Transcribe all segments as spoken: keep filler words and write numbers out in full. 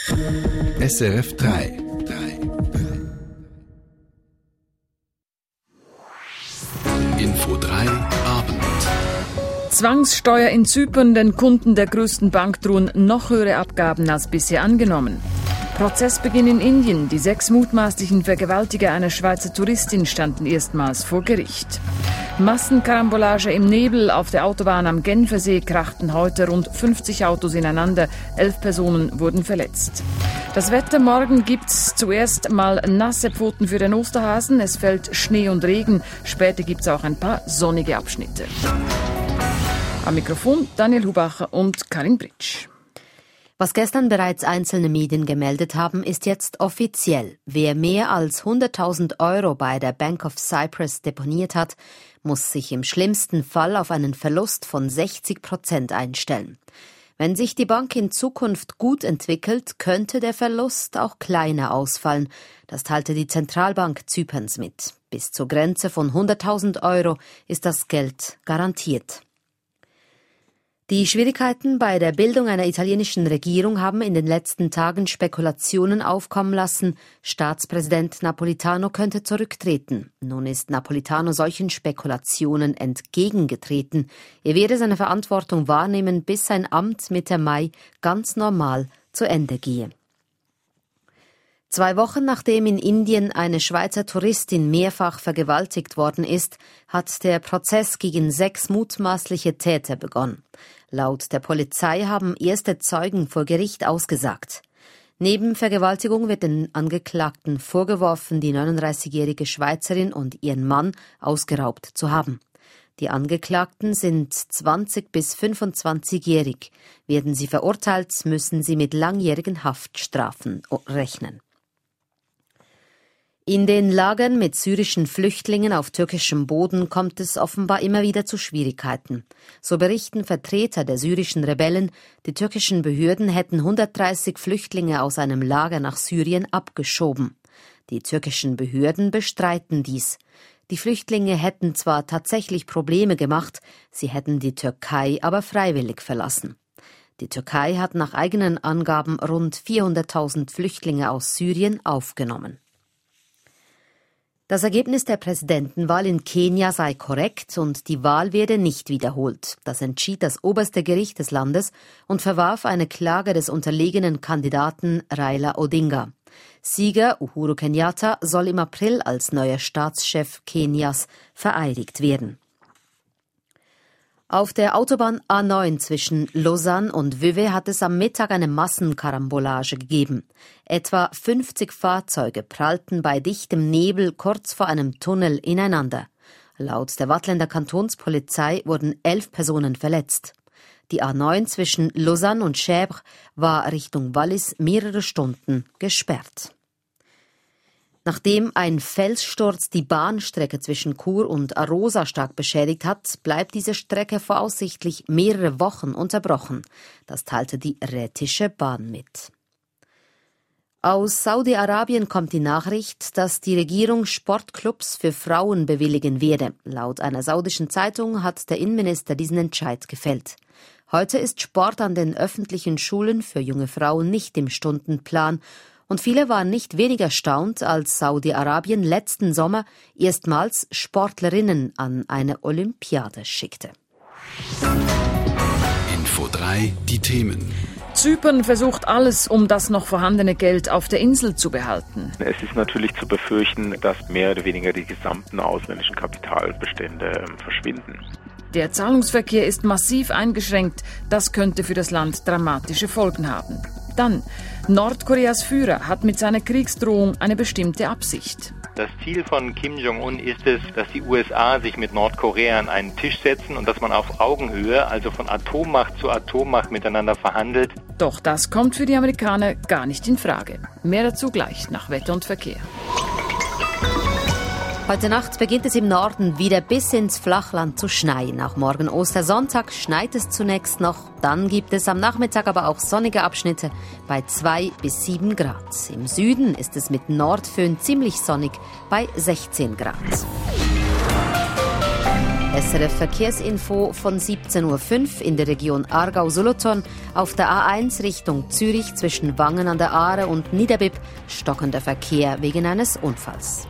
S R F drei. Info drei Abend. Zwangssteuer in Zypern, den Kunden der größten Bank drohen noch höhere Abgaben als bisher angenommen. Prozessbeginn in Indien. Die sechs mutmaßlichen Vergewaltiger einer Schweizer Touristin standen erstmals vor Gericht. Massenkarambolage im Nebel. Auf der Autobahn am Genfersee krachten heute rund fünfzig Autos ineinander. Elf Personen wurden verletzt. Das Wetter: Morgen gibt's zuerst mal nasse Pfoten für den Osterhasen. Es fällt Schnee und Regen. Später gibt's auch ein paar sonnige Abschnitte. Am Mikrofon Daniel Hubacher und Karin Britsch. Was gestern bereits einzelne Medien gemeldet haben, ist jetzt offiziell. Wer mehr als hunderttausend Euro bei der Bank of Cyprus deponiert hat, muss sich im schlimmsten Fall auf einen Verlust von sechzig Prozent einstellen. Wenn sich die Bank in Zukunft gut entwickelt, könnte der Verlust auch kleiner ausfallen. Das teilte die Zentralbank Zyperns mit. Bis zur Grenze von hunderttausend Euro ist das Geld garantiert. Die Schwierigkeiten bei der Bildung einer italienischen Regierung haben in den letzten Tagen Spekulationen aufkommen lassen. Staatspräsident Napolitano könnte zurücktreten. Nun ist Napolitano solchen Spekulationen entgegengetreten. Er werde seine Verantwortung wahrnehmen, bis sein Amt Mitte Mai ganz normal zu Ende gehe. Zwei Wochen nachdem in Indien eine Schweizer Touristin mehrfach vergewaltigt worden ist, hat der Prozess gegen sechs mutmaßliche Täter begonnen. Laut der Polizei haben erste Zeugen vor Gericht ausgesagt. Neben Vergewaltigung wird den Angeklagten vorgeworfen, die neununddreißigjährige Schweizerin und ihren Mann ausgeraubt zu haben. Die Angeklagten sind zwanzig bis fünfundzwanzigjährig. Werden sie verurteilt, müssen sie mit langjährigen Haftstrafen rechnen. In den Lagern mit syrischen Flüchtlingen auf türkischem Boden kommt es offenbar immer wieder zu Schwierigkeiten. So berichten Vertreter der syrischen Rebellen, die türkischen Behörden hätten hundertdreißig Flüchtlinge aus einem Lager nach Syrien abgeschoben. Die türkischen Behörden bestreiten dies. Die Flüchtlinge hätten zwar tatsächlich Probleme gemacht, sie hätten die Türkei aber freiwillig verlassen. Die Türkei hat nach eigenen Angaben rund vierhunderttausend Flüchtlinge aus Syrien aufgenommen. Das Ergebnis der Präsidentenwahl in Kenia sei korrekt und die Wahl werde nicht wiederholt. Das entschied das oberste Gericht des Landes und verwarf eine Klage des unterlegenen Kandidaten Raila Odinga. Sieger Uhuru Kenyatta soll im April als neuer Staatschef Kenias vereidigt werden. Auf der Autobahn A neun zwischen Lausanne und Vevey hat es am Mittag eine Massenkarambolage gegeben. Etwa fünfzig Fahrzeuge prallten bei dichtem Nebel kurz vor einem Tunnel ineinander. Laut der Waadtländer Kantonspolizei wurden elf Personen verletzt. Die A neun zwischen Lausanne und Chèvres war Richtung Wallis mehrere Stunden gesperrt. Nachdem ein Felssturz die Bahnstrecke zwischen Chur und Arosa stark beschädigt hat, bleibt diese Strecke voraussichtlich mehrere Wochen unterbrochen. Das teilte die Rätische Bahn mit. Aus Saudi-Arabien kommt die Nachricht, dass die Regierung Sportclubs für Frauen bewilligen werde. Laut einer saudischen Zeitung hat der Innenminister diesen Entscheid gefällt. Heute ist Sport an den öffentlichen Schulen für junge Frauen nicht im Stundenplan. Und viele waren nicht weniger erstaunt, als Saudi-Arabien letzten Sommer erstmals Sportlerinnen an eine Olympiade schickte. Info drei, die Themen. Zypern versucht alles, um das noch vorhandene Geld auf der Insel zu behalten. Es ist natürlich zu befürchten, dass mehr oder weniger die gesamten ausländischen Kapitalbestände verschwinden. Der Zahlungsverkehr ist massiv eingeschränkt. Das könnte für das Land dramatische Folgen haben. Dann, Nordkoreas Führer hat mit seiner Kriegsdrohung eine bestimmte Absicht. Das Ziel von Kim Jong-un ist es, dass die U S A sich mit Nordkorea an einen Tisch setzen und dass man auf Augenhöhe, also von Atommacht zu Atommacht miteinander verhandelt. Doch das kommt für die Amerikaner gar nicht in Frage. Mehr dazu gleich nach Wetter und Verkehr. Heute Nacht beginnt es im Norden wieder bis ins Flachland zu schneien. Auch morgen Ostersonntag schneit es zunächst noch. Dann gibt es am Nachmittag aber auch sonnige Abschnitte bei zwei bis sieben Grad. Im Süden ist es mit Nordföhn ziemlich sonnig bei sechzehn Grad. S R F Verkehrsinfo von siebzehn Uhr fünf in der Region Aargau-Solothurn auf der A eins Richtung Zürich zwischen Wangen an der Aare und Niederbipp stockender Verkehr wegen eines Unfalls.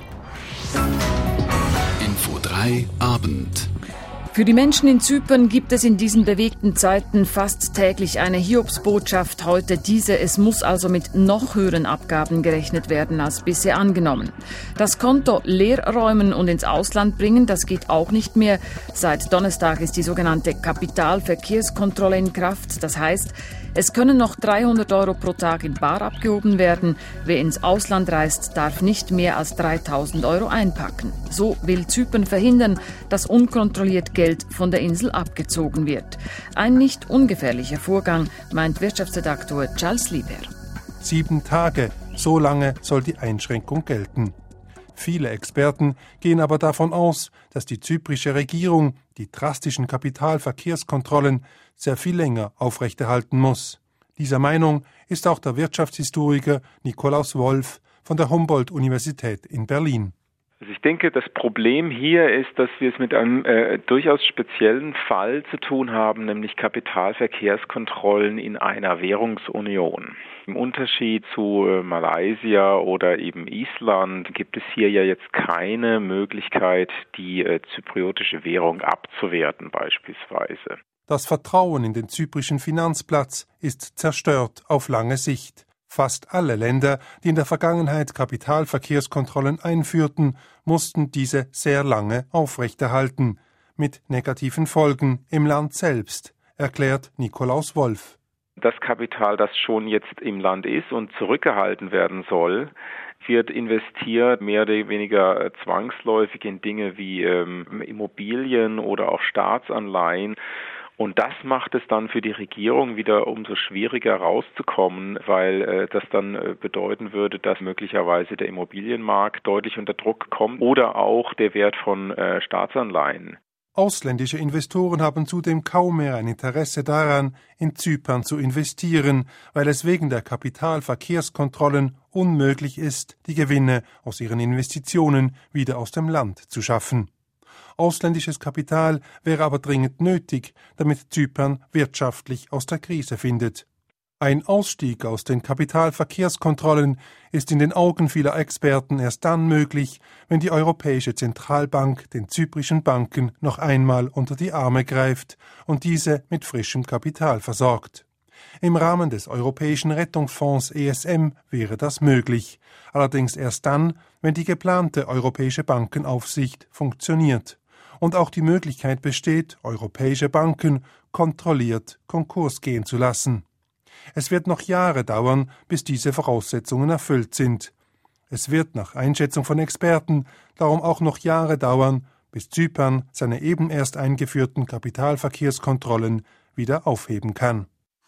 Info drei Abend. Für die Menschen in Zypern gibt es in diesen bewegten Zeiten fast täglich eine Hiobsbotschaft. Heute diese, es muss also mit noch höheren Abgaben gerechnet werden als bisher angenommen. Das Konto leer räumen und ins Ausland bringen, das geht auch nicht mehr. Seit Donnerstag ist die sogenannte Kapitalverkehrskontrolle in Kraft. Das heißt, es können noch dreihundert Euro pro Tag in bar abgehoben werden. Wer ins Ausland reist, darf nicht mehr als dreitausend Euro einpacken. So will Zypern verhindern, dass unkontrolliert Geld von der Insel abgezogen wird. Ein nicht ungefährlicher Vorgang, meint Wirtschaftsredaktor Charles Lieber. Sieben Tage, so lange soll die Einschränkung gelten. Viele Experten gehen aber davon aus, dass die zyprische Regierung die drastischen Kapitalverkehrskontrollen sehr viel länger aufrechterhalten muss. Dieser Meinung ist auch der Wirtschaftshistoriker Nikolaus Wolf von der Humboldt-Universität in Berlin. Also ich denke, das Problem hier ist, dass wir es mit einem äh, durchaus speziellen Fall zu tun haben, nämlich Kapitalverkehrskontrollen in einer Währungsunion. Im Unterschied zu äh, Malaysia oder eben Island gibt es hier ja jetzt keine Möglichkeit, die äh, zypriotische Währung abzuwerten beispielsweise. Das Vertrauen in den zyprischen Finanzplatz ist zerstört auf lange Sicht. Fast alle Länder, die in der Vergangenheit Kapitalverkehrskontrollen einführten, mussten diese sehr lange aufrechterhalten, mit negativen Folgen im Land selbst, erklärt Nikolaus Wolf. Das Kapital, das schon jetzt im Land ist und zurückgehalten werden soll, wird investiert mehr oder weniger zwangsläufig in Dinge wie ähm, Immobilien oder auch Staatsanleihen. Und das macht es dann für die Regierung wieder umso schwieriger rauszukommen, weil äh, das dann äh, bedeuten würde, dass möglicherweise der Immobilienmarkt deutlich unter Druck kommt oder auch der Wert von äh, Staatsanleihen. Ausländische Investoren haben zudem kaum mehr ein Interesse daran, in Zypern zu investieren, weil es wegen der Kapitalverkehrskontrollen unmöglich ist, die Gewinne aus ihren Investitionen wieder aus dem Land zu schaffen. Ausländisches Kapital wäre aber dringend nötig, damit Zypern wirtschaftlich aus der Krise findet. Ein Ausstieg aus den Kapitalverkehrskontrollen ist in den Augen vieler Experten erst dann möglich, wenn die Europäische Zentralbank den zyprischen Banken noch einmal unter die Arme greift und diese mit frischem Kapital versorgt. Im Rahmen des Europäischen Rettungsfonds E S M wäre das möglich, allerdings erst dann, wenn die geplante Europäische Bankenaufsicht funktioniert und auch die Möglichkeit besteht, europäische Banken kontrolliert Konkurs gehen zu lassen. Es wird noch Jahre dauern, bis diese Voraussetzungen erfüllt sind. Es wird nach Einschätzung von Experten darum auch noch Jahre dauern, bis Zypern seine eben erst eingeführten Kapitalverkehrskontrollen wieder aufheben kann.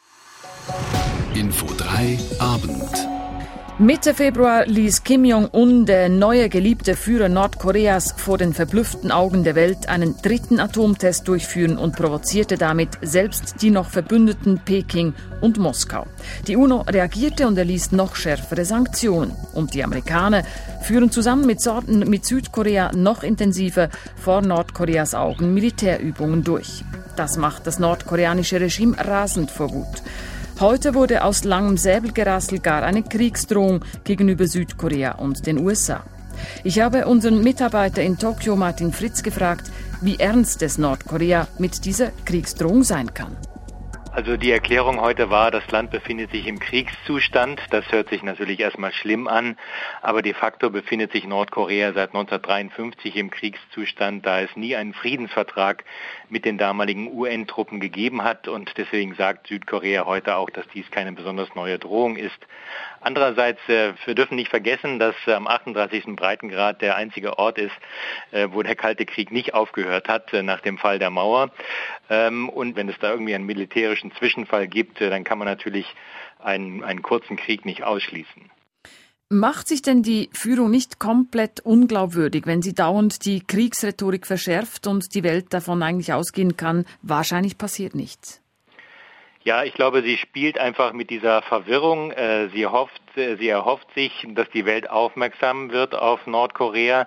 Info drei Abend. Mitte Februar ließ Kim Jong-un, der neue geliebte Führer Nordkoreas, vor den verblüfften Augen der Welt einen dritten Atomtest durchführen und provozierte damit selbst die noch verbündeten Peking und Moskau. Die UNO reagierte und erließ noch schärfere Sanktionen. Und die Amerikaner führen zusammen mit, mit Südkorea noch intensiver vor Nordkoreas Augen Militärübungen durch. Das macht das nordkoreanische Regime rasend vor Wut. Heute wurde aus langem Säbelgerassel gar eine Kriegsdrohung gegenüber Südkorea und den U S A. Ich habe unseren Mitarbeiter in Tokio, Martin Fritz, gefragt, wie ernst es Nordkorea mit dieser Kriegsdrohung sein kann. Also die Erklärung heute war, das Land befindet sich im Kriegszustand. Das hört sich natürlich erstmal schlimm an, aber de facto befindet sich Nordkorea seit neunzehnhundertdreiundfünfzig im Kriegszustand, da es nie einen Friedensvertrag mit den damaligen U N-Truppen gegeben hat, und deswegen sagt Südkorea heute auch, dass dies keine besonders neue Drohung ist. Andererseits, äh, wir dürfen nicht vergessen, dass äh, am achtunddreißigsten Breitengrad der einzige Ort ist, äh, wo der Kalte Krieg nicht aufgehört hat, äh, nach dem Fall der Mauer. Ähm, und wenn es da irgendwie einen militärischen Zwischenfall gibt, äh, dann kann man natürlich einen, einen kurzen Krieg nicht ausschließen. Macht sich denn die Führung nicht komplett unglaubwürdig, wenn sie dauernd die Kriegsrhetorik verschärft und die Welt davon eigentlich ausgehen kann, wahrscheinlich passiert nichts? Ja, ich glaube, sie spielt einfach mit dieser Verwirrung. Sie hofft, sie erhofft sich, dass die Welt aufmerksam wird auf Nordkorea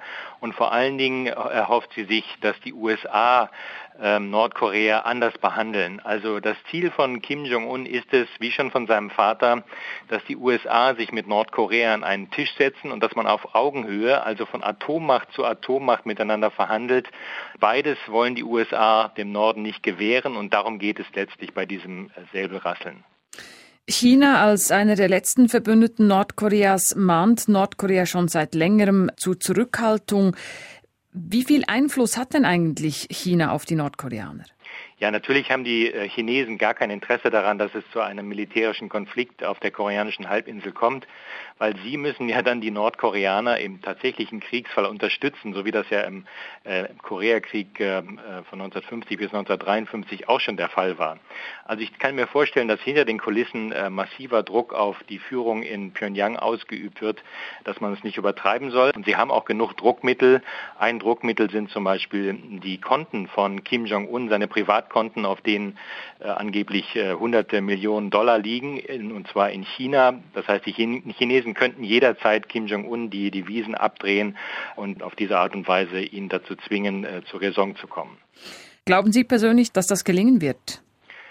Und vor allen Dingen erhofft sie sich, dass die U S A ähm, Nordkorea anders behandeln. Also das Ziel von Kim Jong-un ist es, wie schon von seinem Vater, dass die U S A sich mit Nordkorea an einen Tisch setzen und dass man auf Augenhöhe, also von Atommacht zu Atommacht miteinander verhandelt. Beides wollen die U S A dem Norden nicht gewähren und darum geht es letztlich bei diesem Säbelrasseln. China als einer der letzten Verbündeten Nordkoreas mahnt Nordkorea schon seit längerem zu Zurückhaltung. Wie viel Einfluss hat denn eigentlich China auf die Nordkoreaner? Ja, natürlich haben die Chinesen gar kein Interesse daran, dass es zu einem militärischen Konflikt auf der koreanischen Halbinsel kommt, weil sie müssen ja dann die Nordkoreaner im tatsächlichen Kriegsfall unterstützen, so wie das ja im äh, Koreakrieg äh, von neunzehnhundertfünfzig bis neunzehnhundertdreiundfünfzig auch schon der Fall war. Also ich kann mir vorstellen, dass hinter den Kulissen äh, massiver Druck auf die Führung in Pyongyang ausgeübt wird, dass man es nicht übertreiben soll. Und sie haben auch genug Druckmittel. Ein Druckmittel sind zum Beispiel die Konten von Kim Jong-un, seine Privatkonten, auf denen äh, angeblich äh, hunderte Millionen Dollar liegen, in, und zwar in China. Das heißt, die Chinesen könnten jederzeit Kim Jong-un die Devisen abdrehen und auf diese Art und Weise ihn dazu zwingen, äh, zur Raison zu kommen. Glauben Sie persönlich, dass das gelingen wird?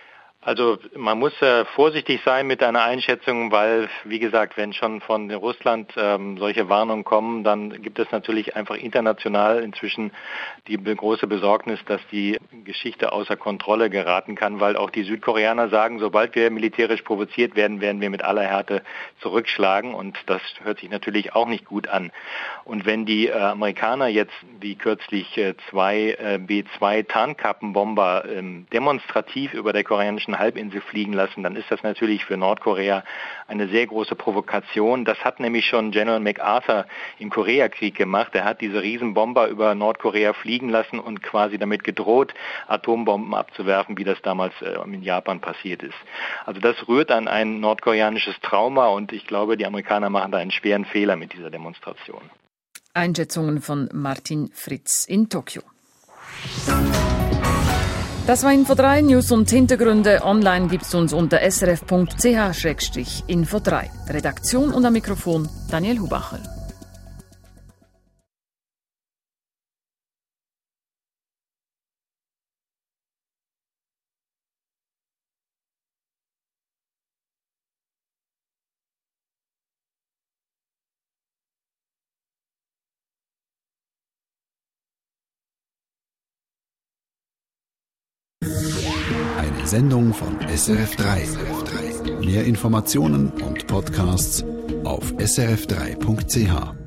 Also man muss äh, vorsichtig sein mit einer Einschätzung, weil, wie gesagt, wenn schon von Russland ähm, solche Warnungen kommen, dann gibt es natürlich einfach international inzwischen die große Besorgnis, dass die Geschichte außer Kontrolle geraten kann, weil auch die Südkoreaner sagen, sobald wir militärisch provoziert werden, werden wir mit aller Härte zurückschlagen und das hört sich natürlich auch nicht gut an. Und wenn die äh, Amerikaner jetzt, wie kürzlich, äh, zwei äh, B zwei Tarnkappenbomber äh, demonstrativ über der koreanischen Halbinsel fliegen lassen, dann ist das natürlich für Nordkorea eine sehr große Provokation. Das hat nämlich schon General MacArthur im Koreakrieg gemacht. Er hat diese Riesenbomber über Nordkorea fliegen lassen und quasi damit gedroht, Atombomben abzuwerfen, wie das damals äh, in Japan passiert ist. Also das rührt an ein nordkoreanisches Trauma und ich glaube, die Amerikaner machen da einen schweren Fehler mit dieser Demonstration. Einschätzungen von Martin Fritz in Tokio. Das war Info drei, News und Hintergründe. Online gibt's uns unter s r f punkt c h slash info drei. Redaktion und am Mikrofon Daniel Hubacher. Eine Sendung von S R F drei. Mehr Informationen und Podcasts auf s r f drei punkt c h.